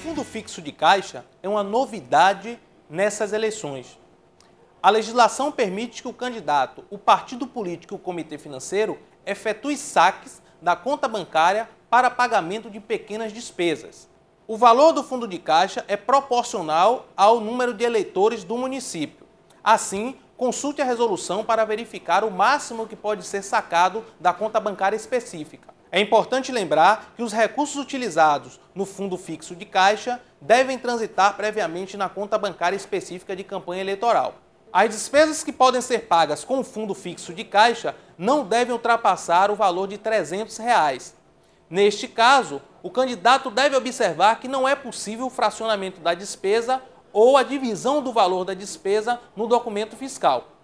fundo fixo de caixa é uma novidade nessas eleições. A legislação permite que o candidato, o partido político e o comitê financeiro efetue saques da conta bancária para pagamento de pequenas despesas. O valor do fundo de caixa é proporcional ao número de eleitores do município. Assim, consulte a resolução para verificar o máximo que pode ser sacado da conta bancária específica. É importante lembrar que os recursos utilizados no fundo fixo de caixa devem transitar previamente na conta bancária específica de campanha eleitoral. As despesas que podem ser pagas com o fundo fixo de caixa não devem ultrapassar o valor de R$ 300. Neste caso, o candidato deve observar que não é possível o fracionamento da despesa ou a divisão do valor da despesa no documento fiscal.